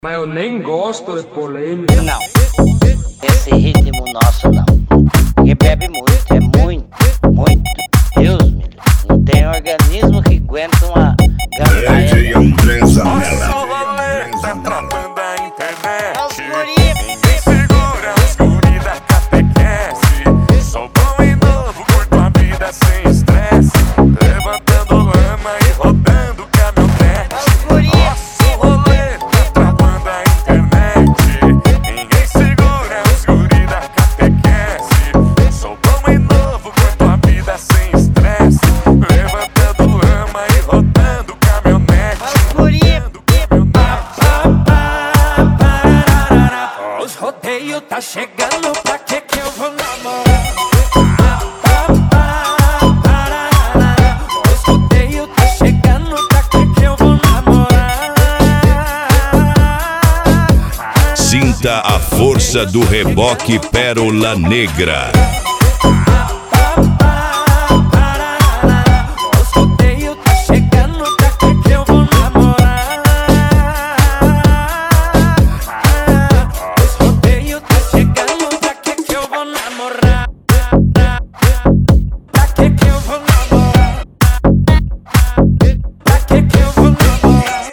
Mas eu nem gosto de polêmica. Não, esse ritmo nosso não. Quem bebe muito, é muito, muito. Deus me livre. Não tem organismo que aguenta uma gandaia. DJ Andresa Nela. Tá travando a internet. Ninguém segura os guri da catequese. Sou bom e novo, curto a vida sem estresse. Levantando lama e rodando caminhonete. Nosso rolê tá travando a internet. Ninguém segura os guri da catequese. Sou bom e novo, curto a vida sem estresse. Levantando lama e rodando caminhonete. Os rodeios tá chegando, pra que eu vou namorar? Os rodeios tá chegando, pra que eu vou namorar? Sinta a força do reboque Pérola Negra. Os rodeios tá chegando, pra que eu vou namorar? Os rodeios tá chegando, pra que eu vou namorar? Pra que eu vou namorar? Pra que eu vou namorar?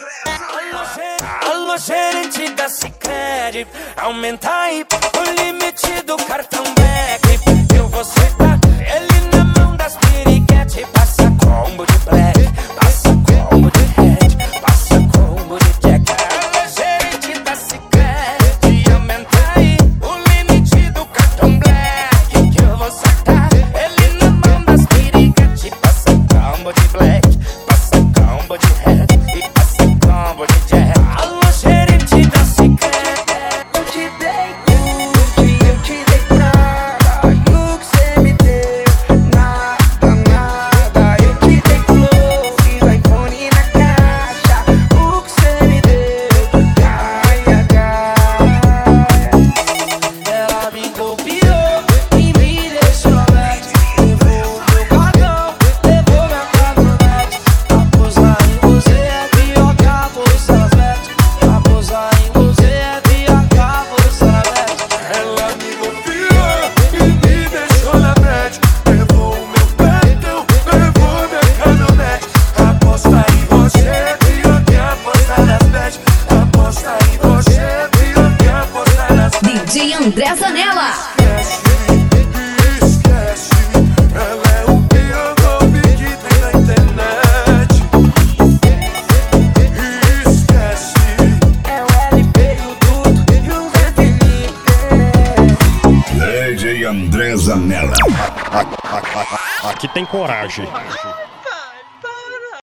Alô, gerente da Sicredi, aumenta aí o limite do cartão Black. Eu vou sentar ele na mão das piriguete. Passa combo de black, passa combo de red, passa combo de jack. Alô, gerente da Sicredi, aumenta aí o limite do cartão Black. Que eu vou sentar ele na mão das piriguete. Passa combo de black, passa combo de red e passa combo de jack. Alô, gerente da Sicredi, eu te dei tudo e eu te dei nada. E o que cê me deu? Nada, nada. Eu te dei flores, iPhone na caixa. O que cê me deu? Gaia, gaia. Ela me copiou e me deixou aberto. Levou meu cartão, levou minha caminhonete. Apostar em você é pior que apostar nas bets. Apostar em você é pior que apostar nas bets. Ela me confiou e me deixou na net. Levou o meu cartão, levou minha caminhonete. Aposta em você é pior que apostar nas bets. Aposta em você é pior que apostar nas bets. DJ Andresa Nela. Esquece, ela é o pior golpe que tem na internet. Esquece. É o LP e o Duto e o Zé Felipe. DJ Andresa Nela. Aqui tem coragem.